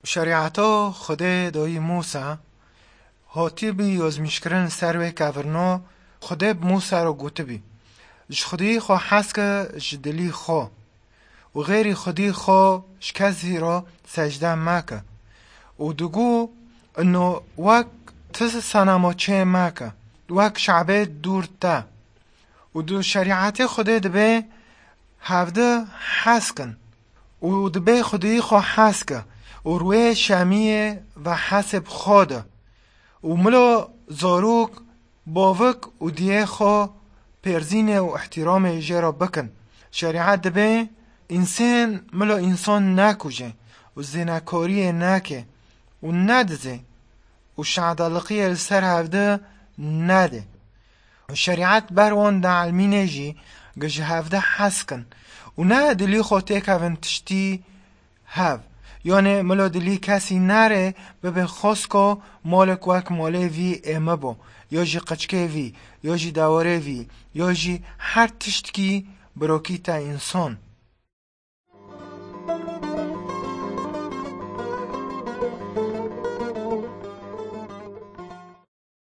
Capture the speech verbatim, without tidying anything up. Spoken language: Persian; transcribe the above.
شریعتا خدا دایی موسا هاتی بی یازمیشکرن سر و کورنا خدا موسا رو گوته بی اش خودی خوا حس که اش دلی خوا و غیری خودی خوا اش کسی را سجده مکه و دگو انو وک تس سنما چه مکه وک شعبه دور تا و دو شریعت خدا دبه هفده حس کن و دبه خودی خوا حس که و روی شمیه و حسب خواده و ملا زاروک باوک و دیه خوا پرزینه و احترام جرا بکن شریعت دبه انسان ملا انسان نکوشه و زنکاری نکه و ندزه و شعدالقی سر هفده نده شریعت بروان دا علمینه جی گجه هفده حس کن و نه دلی خواته که تشتی هف یعنی ملا دلی کسی نره به خواست که مالک وک ماله وی ایمه با یا جی قچکه وی یا جی دواره وی یا جی هر تشتکی بروکی تا انسان